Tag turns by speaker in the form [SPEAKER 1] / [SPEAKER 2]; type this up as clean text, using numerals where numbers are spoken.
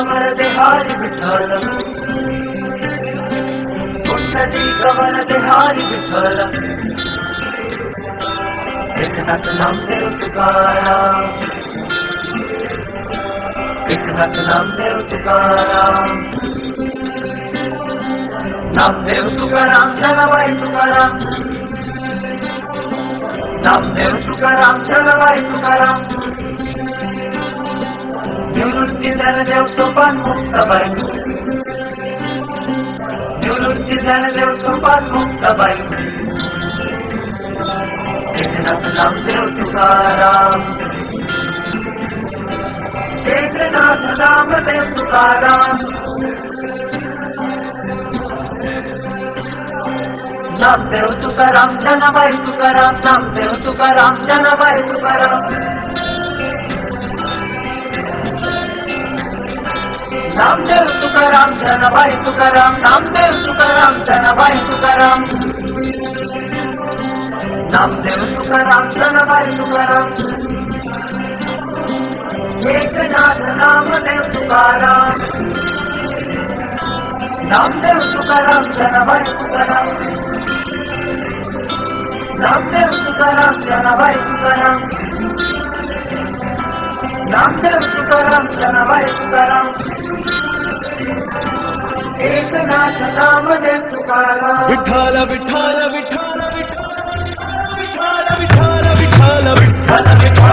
[SPEAKER 1] Varde Hari Vitthal, Pundalik Varde Hari Vitthal, Eknath Namdev Tukaram, Eknath Namdev Tukaram, Namdev Tukaram Janabai Tukaram, Namdev Tukaram Janabai Tukaram, Nivrutti Dnyandev Sopan Muktabai, Nivrutti Dnyandev Sopan Muktabai, Eknath Namdev Tukaram, Eknath Namdev Tukaram, Namdev Tukaram Janabai Tukaram, Namdev Tukaram Janabai Tukaram, Namdev Tukaram Janabai Tukaram, Namdev Tukaram Janabai Tukaram, Namdev Tukaram Janabai Tukaram, Eknath Namdev Tukaram, Namdev Tukaram Janabai Tukaram, Namdev Tukaram Janabai Tukaram, Namdev Tukaram Janabai Tukaram, Eknath Namdev Tukaram,
[SPEAKER 2] Vitthal Vitthal Vitthal Vitthal Vitthal Vitthal Vitthal Vitthal Vitthal